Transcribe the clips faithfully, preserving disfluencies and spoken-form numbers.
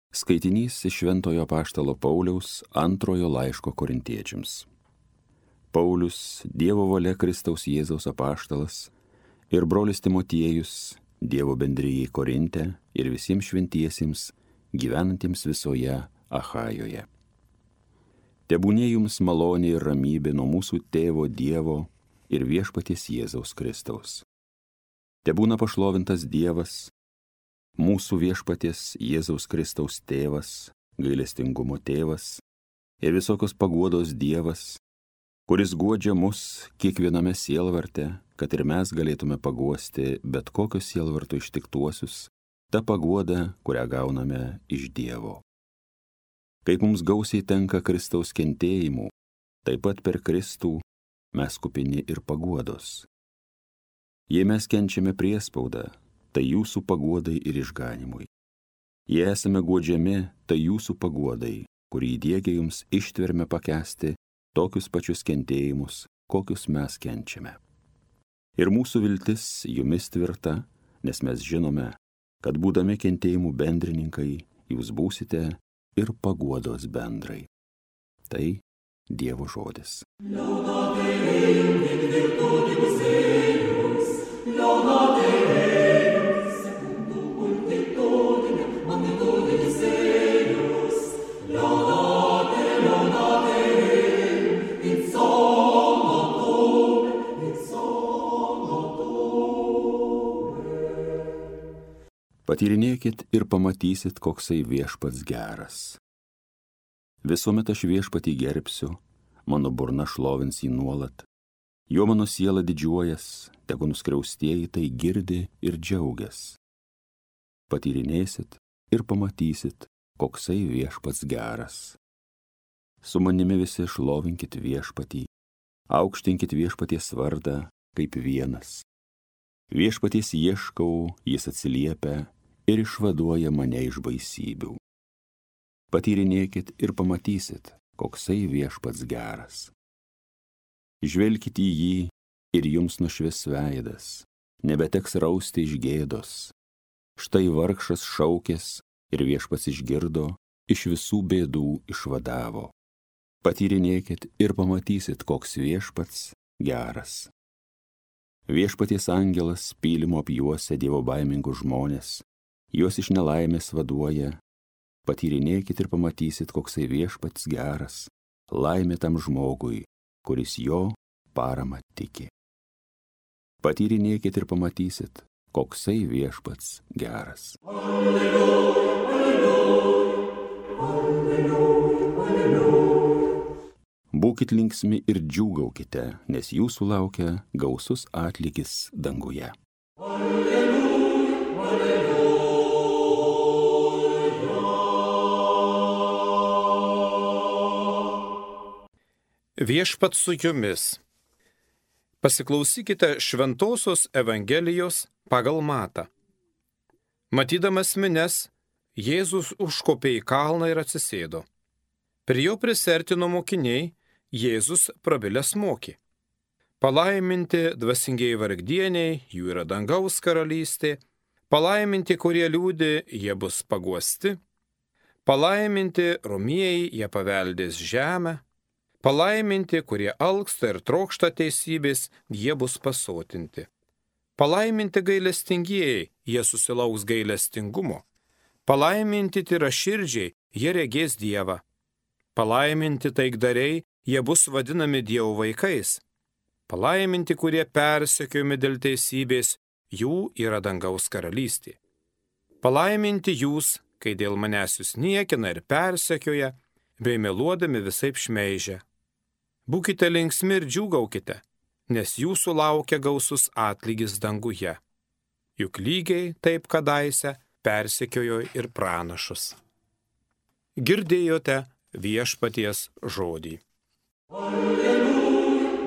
Skaitinys iš Šventojo apaštalo Pauliaus antrojo laiško korintiečiams. Paulius, Dievo valia Kristaus Jėzaus apaštalas, ir brolis Timotiejus, Dievo bendrijai Korinte ir visiems šventiesiems, gyvenantiems visoje Achajoje. Tebūnie jums malonė ir ramybė nuo mūsų tėvo Dievo ir viešpaties Jėzaus Kristaus. Tebūna pašlovintas Dievas, mūsų viešpaties Jėzaus Kristaus tėvas, gailestingumo tėvas ir visokios paguodos Dievas, kuris guodžia mus kiekviename sielvarte, kad ir mes galėtume paguosti bet kokius sielvarto ištiktuosius, ta paguoda, kurią gauname iš Dievo. Kaip mums gausiai tenka Kristaus kentėjimų, taip pat per Kristų mes kupini ir paguodos. Jei mes kenčiame priespaudą, tai jūsų paguodai ir išganimui. Jei esame guodžiami, tai jūsų paguodai, kurį įdiegia jums ištverme pakęsti tokius pačius kentėjimus, kokius mes kenčiame. Ir mūsų viltis jumis tvirta, nes mes žinome, kad būdami kentėjimų bendrininkai, jūs būsite ir paguodos bendrai. Tai Dievo žodis. Laudate Deum in virtutibus eius, laudate Deum secundum multitudinem magnitudinis eius, laudate, laudate Deum in somnotum, in somnotum. Patyrinėkit ir pamatysit, koksai viešpats geras. Visuomet aš viešpatį gerbsiu, mano burna šlovins jį nuolat. Jo mano siela didžiuojas, tegu nuskriaustieji tai girdi ir džiaugias. Patyrinėsit ir pamatysit, koksai viešpats geras. Su manimi visi šlovinkit viešpatį, aukštinkit viešpaties vardą kaip vienas. Viešpaties ieškau, jis atsiliepia ir išvaduoja mane iš baisybių. Patyrinėkit ir pamatysit, koksai viešpats geras. Žvelkit į jį ir jums nušvis veidas, nebeteks rausti iš gėdos. Štai vargšas šaukės ir viešpats išgirdo, iš visų bėdų išvadavo. Patyrinėkit ir pamatysit, koks viešpats geras. Viešpaties angelas pylimo apjuosia Dievo baimingus žmonės, juos iš nelaimės vaduoja. Patyrinėkit ir pamatysit, koksai viešpats geras, laimė tam žmogui, kuris jo parama tiki. Patyrinėkit ir pamatysit, koksai viešpats geras. Alleluja, alleluja, alleluja, alleluja. Būkit linksmi ir džiūgaukite, nes jūsų laukia gausus atlygis danguje. Alleluja, alleluja. Viešpats su jumis. Pasiklausykite Šventosios Evangelijos pagal Matą. Matydamas minias, Jėzus užkopė į kalną ir atsisėdo. Prie jo prisertino mokiniai, Jėzus prabilęs mokė. Palaiminti dvasingieji vargdieniai, jų yra dangaus karalystė. Palaiminti, kurie liūdi, jie bus paguosti. Palaiminti romieji, jie paveldės žemę. Palaiminti, kurie alksta ir trokšta teisybės, jie bus pasotinti. Palaiminti gailestingieji, jie susilauks gailestingumo. Palaiminti tyraširdžiai, jie regės Dievą. Palaiminti taikdariai, jie bus vadinami Dievo vaikais. Palaiminti, kurie persekiojami dėl teisybės, jų yra dangaus karalystė. Palaiminti jūs, kai dėl manęs jūs niekina ir persekioja, bei meluodami visaip šmeižia. Būkite linksmi ir džiūgaukite, nes jūsų laukia gausus atlygis danguje. Juk lygiai taip kadaise persekiojo ir pranašus. Girdėjote viešpaties žodį. Alleluja,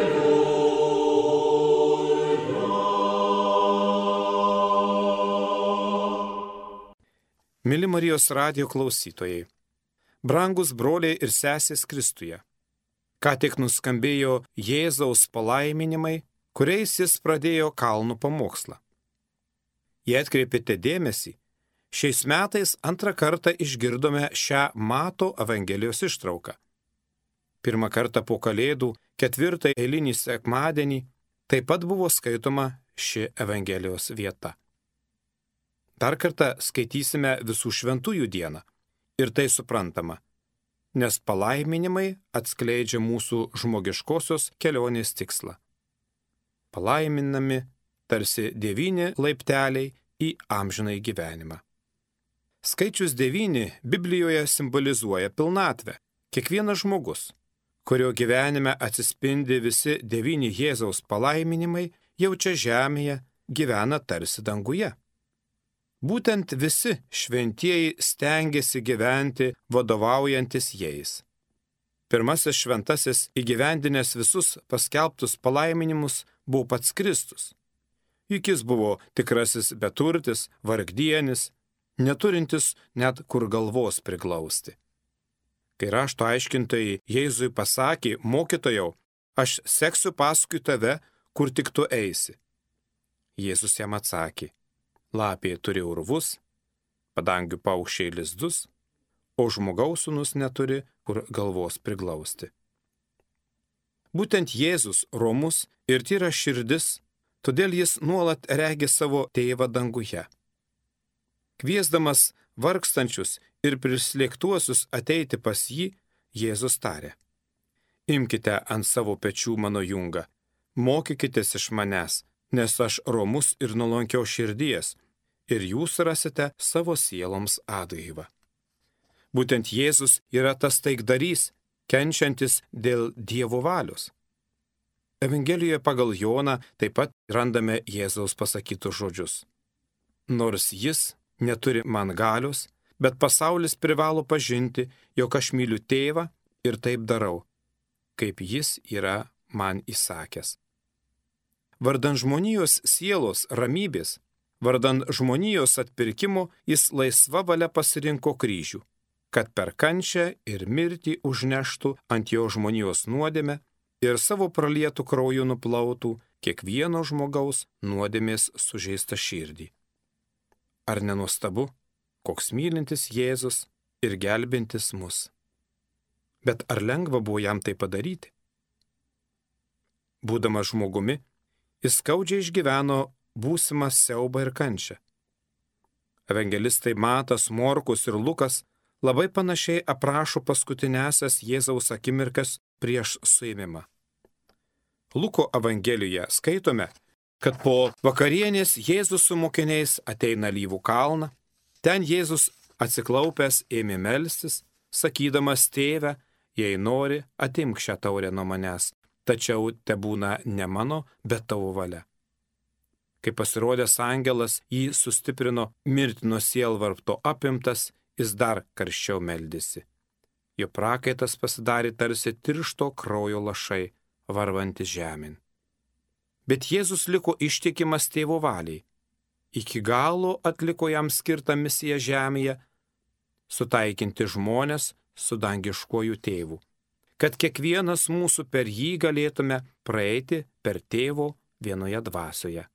alleluja. Mili Marijos radijo klausytojai, brangus broliai ir sesės Kristuje. Ką tik nuskambėjo Jėzaus palaiminimai, kuriais jis pradėjo kalnų pamokslą. Jei atkreipėte dėmesį, Šiais metais antrą kartą išgirdome šią Mato Evangelijos ištrauką. Pirmą kartą po Kalėdų, ketvirtą eilinį sekmadienį, taip pat buvo skaitoma ši Evangelijos vieta. Dar kartą skaitysime Visų šventųjų dieną. Ir tai suprantama, nes palaiminimai atskleidžia mūsų žmogiškosios kelionės tikslą. Palaiminami tarsi devyni laipteliai į amžinąjį gyvenimą. Skaičius devyni Biblijoje simbolizuoja pilnatvę. Kiekvienas žmogus, kurio gyvenime atsispindi visi devyni Jėzaus palaiminimai, jau čia žemėje gyvena tarsi danguje. Būtent visi šventieji stengiasi gyventi vadovaujantis jais. Pirmasis šventasis įgyvendinęs visus paskelbtus palaiminimus buvo pats Kristus. Juk jis buvo tikrasis beturtis, vargdienis, neturintis net kur galvos priglausti. Kai rašto aiškintojai Jėzui pasakė: mokytojau, aš seksiu paskui tave, kur tik tu eisi. Jėzus jam atsakė: lapė turi urvus, padangių paukščiai lizdus, o žmogaus sūnus neturi kur galvos priglausti. Būtent Jėzus romus ir tyra širdis, todėl jis nuolat regi savo tėvą danguje. Kviesdamas vargstančius ir prislėgtuosius ateiti pas jį, Jėzus tarė: imkite ant savo pečių mano jungą, mokykitės iš manęs, nes aš romus ir nuolankios širdies, ir jūs rasite savo sieloms atgaivą. Būtent Jėzus yra tas taikdarys, kenčiantis dėl Dievo valios. Evangelijoje pagal Joną taip pat randame Jėzaus pasakytus žodžius. Nors jis neturi man galios, bet pasaulis privalo pažinti, jog aš myliu tėvą ir taip darau, kaip jis yra man įsakęs. Vardan žmonijos sielos ramybės, vardan žmonijos atpirkimo jis laisva valia pasirinko kryžių, kad per kančią ir mirtį užneštų ant jo žmonijos nuodėmę ir savo pralietų krauju nuplautų kiekvieno žmogaus nuodėmės sužeistą širdį. Ar nenuostabu, koks mylintis Jėzus ir gelbintis mus? Bet ar lengva buvo jam tai padaryti? Būdamas žmogumi, jis skaudžiai išgyveno būsimą siaubą ir kančią. Evangelistai Matas, Morkus ir Lukas labai panašiai aprašo paskutinėsias Jėzaus akimirkas prieš suėmimą. Luko Evangelijoje skaitome, kad po vakarienės Jėzus su mokiniais ateina Alyvų kalną. Ten Jėzus atsiklaupęs ėmė melstis, sakydamas: tėve, jei nori, atimk šią taurę nuo manęs, tačiau tebūna ne mano, bet tavo valia. Kai pasirodęs angelas jį sustiprino mirtino sielvarto apimtas, jis dar karščiau meldėsi. Jo prakaitas pasidarė tarsi tiršto kraujo lašai, varvantis žemėn. Bet Jėzus liko ištikimas tėvo valiai. Iki galo atliko jam skirtą misiją žemėje - sutaikinti žmones su dangiškuoju tėvu, kad kiekvienas mūsų per jį galėtume praeiti per tėvo vienoje dvasioje.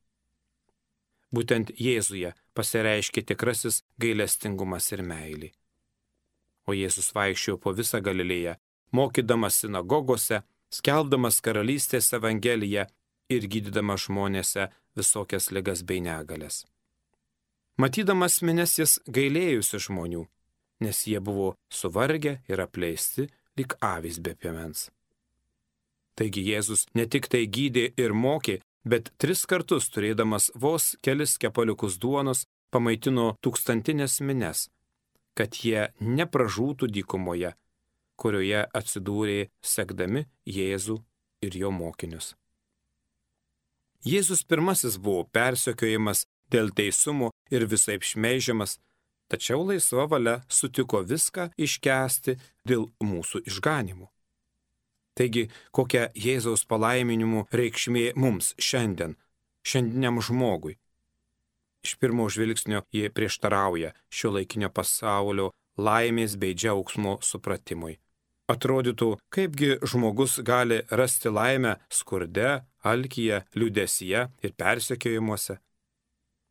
Būtent Jėzuje pasireiškė tikrasis gailestingumas ir meilė. O Jėzus vaikščiojo po visą Galilėją, mokydamas sinagogose, skelbdamas karalystės evangeliją ir gydydamas žmonėse visokias ligas bei negalias. Matydamas minias jis gailėjusi žmonių, nes jie buvo suvargę ir apleisti lyg avys be piemens. Taigi Jėzus ne tik tai gydė ir mokė, bet tris kartus turėdamas vos kelis kepaliukus duonos pamaitino tūkstantinės minias, kad jie nepražūtų dykumoje, kurioje atsidūrė sekdami Jėzų ir jo mokinius. Jėzus pirmasis buvo persekiojamas dėl teisumo ir visaip šmeižiamas, tačiau laisva valia sutiko viską iškęsti dėl mūsų išganimų. Taigi, kokia Jėzaus palaiminimų reikšmė mums šiandien, šiandieniam žmogui? Iš pirmo žvilgsnio jie prieštarauja šiuolaikinio pasaulio laimės bei džiaugsmo supratimui. Atrodytų, kaipgi žmogus gali rasti laimę skurde, alkyje, liūdesyje ir persekiojimuose.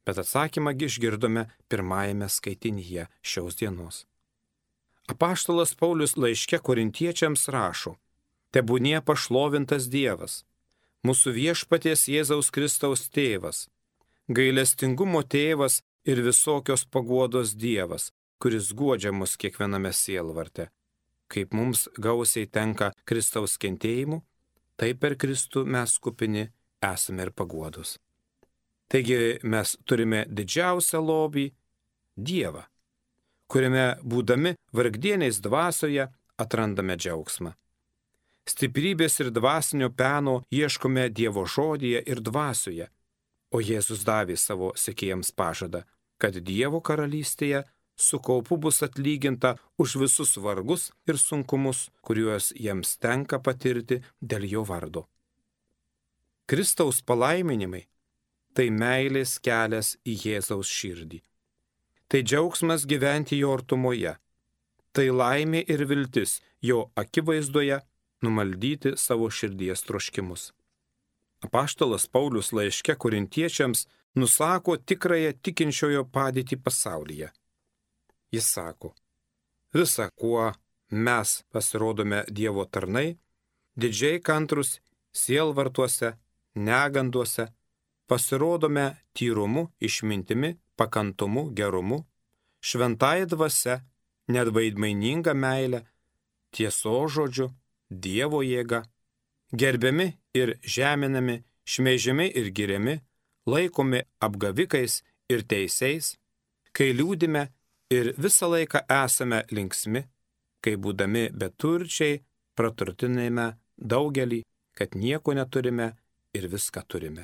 bet atsakymą išgirdome pirmajame skaitinyje šios dienos. Apaštalas Paulius laiške korintiečiams rašo: Tebūnie pašlovintas Dievas, mūsų viešpaties Jėzaus Kristaus tėvas, gailestingumo tėvas ir visokios paguodos Dievas, kuris guodžia mus kiekviename sielvarte. Kaip mums gausiai tenka Kristaus kentėjimu, taip per Kristų mes kupini esame ir paguodos. Taigi mes turime didžiausią lobį – Dievą, kuriame būdami vargdieniais dvasioje atrandame džiaugsmą. Stiprybės ir dvasinio peno ieškome Dievo žodyje ir dvasioje, o Jėzus davė savo sekėjams pažadą, kad Dievo karalystėje su kaupu bus atlyginta už visus vargus ir sunkumus, kuriuos jiems tenka patirti dėl jo vardo. Kristaus palaiminimai – tai meilės kelias į Jėzaus širdį. Tai džiaugsmas gyventi jo artumoje. Tai laimė ir viltis jo akivaizdoje numaldyti savo širdies troškimus. Apaštalas Paulius laiške korintiečiams nusako tikrąją tikinčiojo padėtį pasaulyje. Jis sako: Visa, kuo mes pasirodome Dievo tarnai, didžiai kantrus sielvartuose, neganduose, pasirodome tyrumu, išmintimi, pakantumu, gerumu, šventąja dvasia, nedvaidmaininga meilė, tiesos žodžiu, Dievo jėga, gerbiami ir žeminami, šmeižiami ir giriami, laikomi apgavikais ir teisiais, kai liūdime ir visą laiką esame linksmi, kai būdami beturčiai praturtiname daugelį, kad nieko neturime ir viską turime.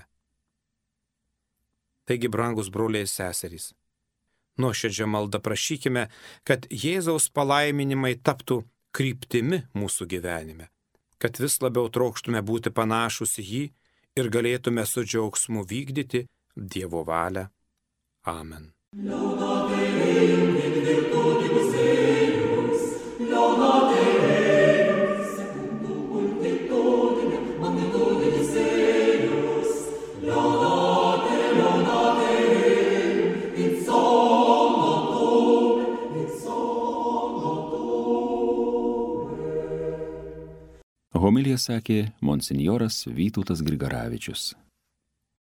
Taigi, brangus broliai ir seserys, nuoširdžia malda prašykime, kad Jėzaus palaiminimai taptų kryptimi mūsų gyvenime, kad vis labiau trokštume būti panašus į jį ir galėtume su džiaugsmu vykdyti Dievo valią. Amen. Homiliją sakė monsinjoras Vytautas Grigaravičius.